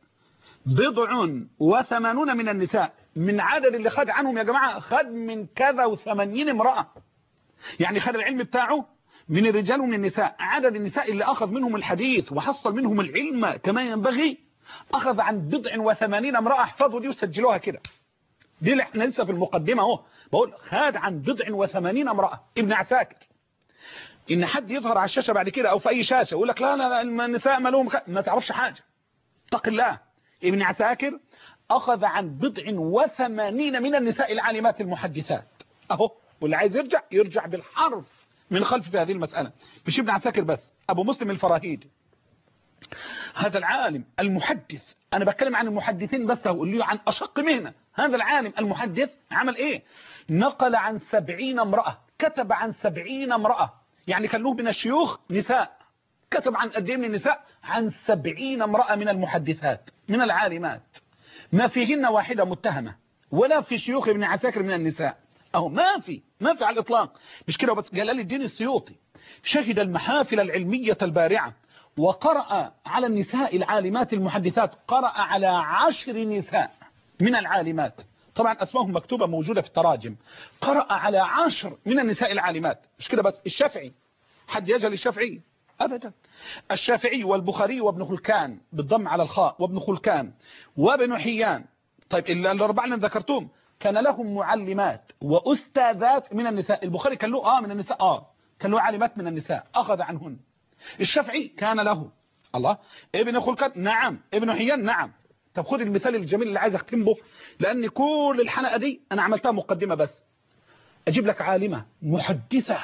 87 من النساء. من عدد اللي خد عنهم يا جماعة، خد من كذا و80 امرأة. يعني خد العلم بتاعه من الرجال ومن النساء. عدد النساء اللي أخذ منهم الحديث وحصل منهم العلم كما ينبغي أخذ عن 89 امرأة. احفظوا دي وسجلوها كده، دي اللي احنا لسه في المقدمة اهو بقول. خد عن 89 امرأة ابن عساكر. إن حد يظهر على الشاشة بعد كده أو في أي شاشة يقول لك لا النساء ما لهم، ما تعرفش حاجة، اتق الله. ابن عساكر أخذ عن 89 من النساء العالمات المحدثات أهو. واللي عايز يرجع بالحرف من خلف في هذه المسألة. مش ابن عساكر بس، أبو مسلم الفراهيدي هذا العالم المحدث، أنا بتكلم عن المحدثين بس، أقول لي عن أشق مهنة. هذا العالم المحدث عمل إيه؟ نقل عن 70 امرأة، كتب عن 70 امرأة. يعني كان له من الشيوخ نساء، كتب عن قد ايه من النساء؟ عن 70 امرأة من المحدثات من العالمات، ما فيهن واحدة متهمة، ولا في شيوخ ابن عساكر من النساء أو ما في على الإطلاق. مش كده بس، جلال الدين السيوطي شهد المحافل العلمية البارعة وقرأ على النساء العالمات المحدثات، قرأ على 10 نساء من العالمات، طبعا أسمائهم مكتوبة موجودة في التراجم. قرأ على 10 من النساء العالمات. مش كده بس، الشافعي، حد يجهل الشافعي؟ أبدا. الشافعي والبخاري وابن خلكان بالضم على الخاء، وابن خلكان وابن حيان. طيب الأربعة اللي ذكرتهم كان لهم معلمات وأستاذات من النساء. البخاري كان له من النساء كان له عالمات من النساء أخذ عنهن. الشافعي كان له الله. ابن خلكان نعم، ابن حيان نعم. طب خد المثال الجميل اللي عايز اختم به، لأن كل الحلقة دي أنا عملتها مقدمة بس. أجيب لك عالمة محدثة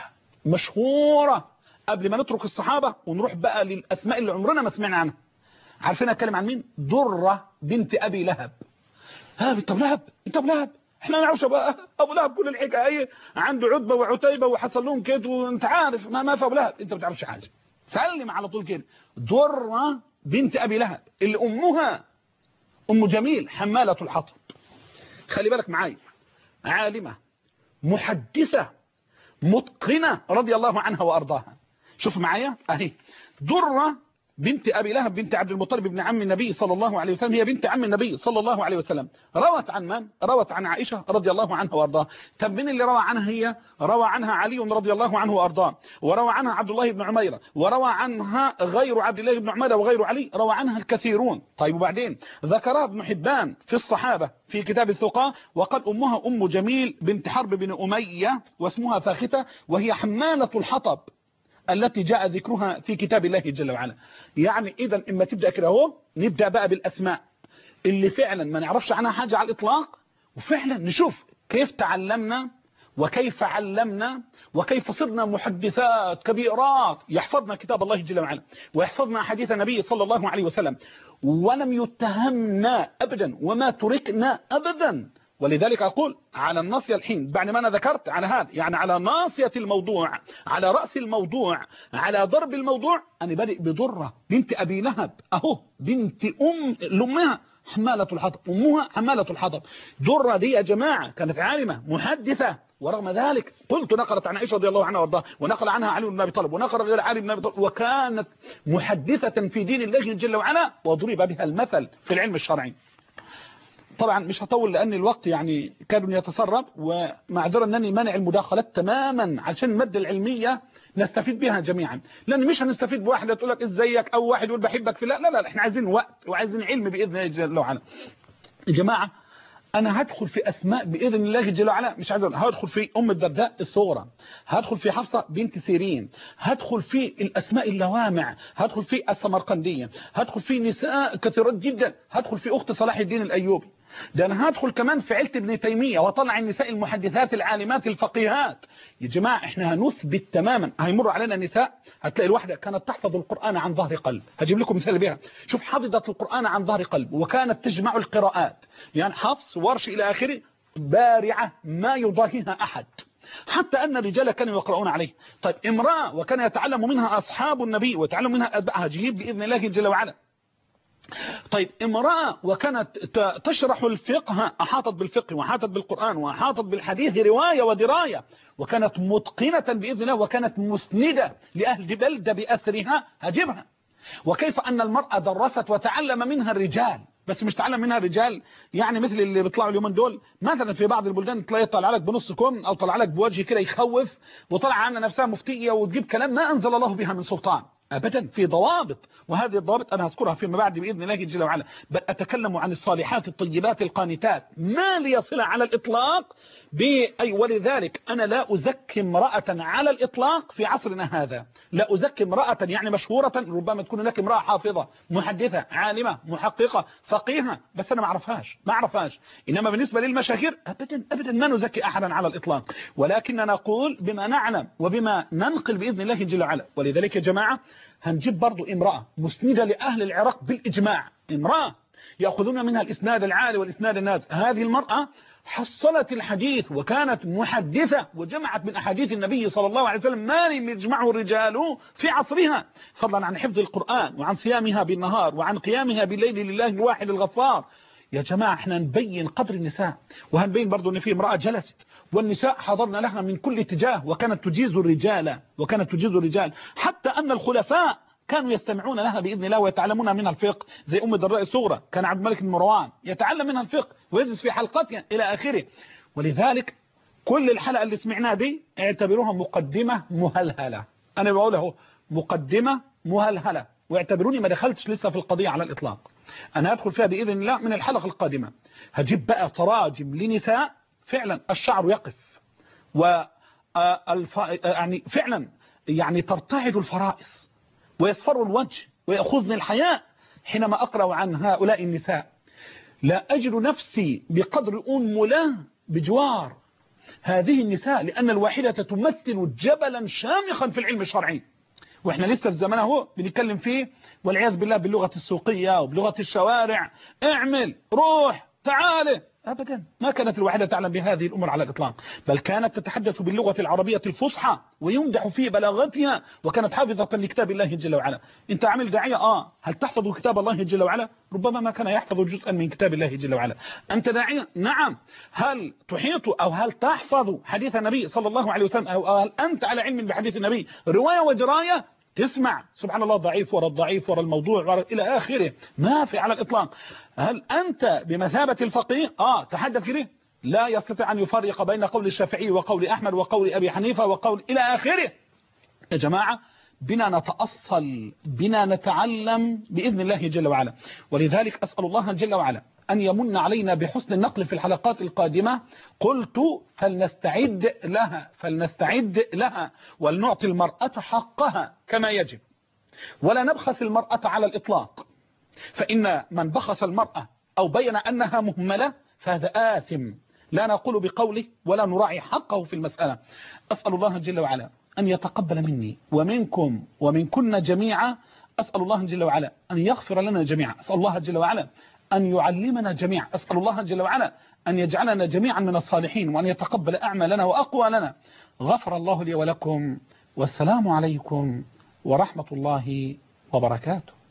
مشهورة قبل ما نترك الصحابة ونروح بقى للأسماء اللي عمرنا ما سمعنا عنها. عارفين أتكلم عن مين؟ درة بنت أبي لهب. بنت أبو لهب، انت أبو لهب، احنا ما نعرفش بقى أبو لهب، كل الحكاية عنده عتبة وعتيبة وحصل لهم كده وانت عارف ما في أبو لهب، انت ما بتعرفش حاجة. سلم على طول كده. درة بنت أبي لهب اللي أمها أم جميل حمالة الحطب. خلي بالك معايا، عالمة محدثة متقنة رضي الله عنها وأرضاها. شوف معايا اهي، درة بنت أبي لهب بنت عبد المطلب ابن عم النبي صلى الله عليه وسلم، هي بنت عم النبي صلى الله عليه وسلم. روت عن من؟ روت عن عائشة رضي الله عنها وأرضاها. طب مين اللي روى عنها هي؟ روى عنها علي رضي الله عنه وأرضاه، وروى عنها عبد الله بن عميرة، وروى عنها غير عبد الله بن عميرة وغير علي، روى عنها الكثيرون. طيب وبعدين ذكرها ابن حبان في الصحابة في كتاب الثقة، وقد أمها أم جميل بنت حرب بن أمية واسمها فاختة، وهي حمالة الحطب التي جاء ذكرها في كتاب الله جل وعلا. يعني إذا إما تبدأ كده اهو، نبدأ بقى بالأسماء اللي فعلا ما نعرفش عنها حاجة على الإطلاق، وفعلا نشوف كيف تعلمنا وكيف علمنا وكيف صرنا محدثات كبيرات يحفظنا كتاب الله جل وعلا ويحفظنا حديث النبي صلى الله عليه وسلم، ولم يتهمنا أبدا وما تركنا أبدا. ولذلك أقول على الناصية الحين بعد ما أنا ذكرت على هذا، يعني على ناصية الموضوع، على رأس الموضوع، على ضرب الموضوع، أنا بادئ بدرة بنت أبي لهب أهو، بنت لأمها حمالة الحطب، أمها حمالة الحطب. درة دي يا جماعة كانت عالمة محدثة، ورغم ذلك قلت نقلت عن عائشة رضي الله عنها وارضاها، ونقل عنها علي بن ابي طالب، ونقل غير علي بن ابي طالب، وكانت محدثة في دين الله جل وعلا، وضرب بها المثل في العلم الشرعي. طبعا مش هطول لأن الوقت يعني كاد يتسرب، ومعذرة أنني مانع المداخلات تماما عشان المادة العلمية نستفيد بها جميعا، لأن مش هنستفيد بواحدة تقول لك ازيك أو واحد يقول بحبك في لا، احنا عايزين وقت وعايزين علم بإذن الله جل وعلا. يا جماعة أنا هدخل في أسماء بإذن الله جل وعلا، مش عايز هدخل في أم الدرداء الصغرى، هدخل في حفصة بنت سيرين، هدخل في الأسماء اللوامع، هدخل في السمرقندية، هدخل في نساء كثيرات جدا، هدخل في أخت صلاح الدين الأيوبي، ده أنا هدخل كمان في عيلة ابن تيمية وطلع النساء المحدثات العالمات الفقيهات. يا جماعة احنا هنثبت تماما، هيمر علينا نساء هتلاقي الواحدة كانت تحفظ القرآن عن ظهر قلب، هجيب لكم مثال بها. شوف حفظت القرآن عن ظهر قلب وكانت تجمع القراءات، يعني حفص ورش إلى آخره، بارعة ما يضاهيها أحد، حتى أن الرجال كانوا يقرؤون عليه. طيب امرأة وكان يتعلم منها أصحاب النبي ويتعلم منها أتباعها، جيب بإذن الله جل وعلا. طيب امرأة وكانت تشرح الفقه، أحاطت بالفقه وأحاطت بالقرآن وأحاطت بالحديث رواية ودراية، وكانت متقنة بإذن الله، وكانت مسندة لأهل بلدة بأسرها، هجبها. وكيف أن المرأة درست وتعلم منها الرجال، بس مش تعلم منها الرجال يعني مثل اللي بيطلعوا اليومين دول، مثلا في بعض البلدان تلاقي طلع لك بنص كم أو طلع لك بوجه كده يخوف، وطلع عنها نفسها مفتية وتجيب كلام ما أنزل الله بها من سلطان أبدا، في ضوابط، وهذه الضوابط أنا هذكرها فيما بعد بإذن الله جل وعلا. بل أتكلم عن الصالحات الطيبات القانتات ما لي صلة على الإطلاق ولذلك أنا لا أزكي امرأة على الإطلاق في عصرنا هذا، لا أزكي امرأة يعني مشهورة، ربما تكون هناك امرأة حافظة محدثة عالمة محققة فقيهة، بس أنا ما أعرفهاش. إنما بالنسبة للمشاهير أبدا ما نزكي أحدا على الإطلاق، ولكننا نقول بما نعلم وبما ننقل بإذن الله جل وعلا. ولذلك يا جماعة هنجيب برضو امرأة مسندة لأهل العراق بالإجماع، امرأة يأخذون منها الإسناد العالي والإسناد النازل. هذه المرأة حصلت الحديث وكانت محدثة وجمعت من أحاديث النبي صلى الله عليه وسلم ما لم يجمعه الرجال في عصرها، فضلا عن حفظ القرآن وعن صيامها بالنهار وعن قيامها بالليل لله الواحد الغفار. يا جماعة احنا نبين قدر النساء، وهنبين برضو ان في امرأة جلست والنساء حضرنا لها من كل اتجاه، وكانت تجيز الرجال، حتى أن الخلفاء كانوا يستمعون لها بإذن الله ويتعلمون منها الفقه، زي أم الدرداء الصغرى كان عبد الملك بن مروان يتعلم منها الفقه ويجلس في حلقتها إلى آخره. ولذلك كل الحلقة اللي سمعناها دي اعتبروها مقدمة مهلهلة، أنا بقوله مقدمة مهلهلة، واعتبروني ما دخلتش لسه في القضية على الإطلاق. أنا هدخل فيها بإذن الله من الحلقة القادمة، هجيب بقى تراجم لنساء فعلا الشعر يقف يعني فعلا يعني ترتعد الفرائص ويصفر الوجه ويأخذني الحياء حينما أقرأ عن هؤلاء النساء. لا أجد نفسي بقدر أنملة بجوار هذه النساء لأن الواحدة تمثل جبلا شامخا في العلم الشرعي، واحنا لسه في زمانه هو بنتكلم فيه والعياذ بالله باللغة السوقية وبلغة الشوارع، اعمل روح تعال. أبدا ما كانت الواحدة تعلم بهذه الأمور على الإطلاق، بل كانت تتحدث باللغة العربية الفصحى ويمدح في بلاغتها، وكانت حافظة لكتاب الله جل وعلا. أنت عامل داعية هل تحفظ كتاب الله جل وعلا؟ ربما ما كان يحفظ جزءا من كتاب الله جل وعلا. أنت داعية؟ نعم. هل تحيط أو هل تحفظ حديث النبي صلى الله عليه وسلم، أو هل أنت على علم بحديث النبي رواية ودراية؟ تسمع سبحان الله ضعيف ورا الضعيف ورا الموضوع ورا إلى آخره، ما في على الإطلاق. هل أنت بمثابة الفقيه تحدث كده لا يستطيع أن يفرق بين قول الشافعي وقول أحمد وقول أبي حنيفة وقول إلى آخره؟ يا جماعة بنا نتأصل، بنا نتعلم بإذن الله جل وعلا. ولذلك أسأل الله جل وعلا أن يمن علينا بحسن النقل في الحلقات القادمة. قلت فلنستعد لها ولنعطي المرأة حقها كما يجب، ولا نبخس المرأة على الإطلاق، فإن من بخس المرأة أو بين أنها مهملة فهذا آثم، لا نقول بقوله ولا نراعي حقه في المسألة. أسأل الله جل وعلا أن يتقبل مني ومنكم ومنكن جميعا. أسأل الله جل وعلا أن يغفر لنا جميعا. أسأل الله جل وعلا أن يعلمنا جميعا. أسأل الله جل وعلا أن يجعلنا جميعا من الصالحين، وأن يتقبل أعمالنا وأقوالنا. غفر الله لي ولكم، والسلام عليكم ورحمة الله وبركاته.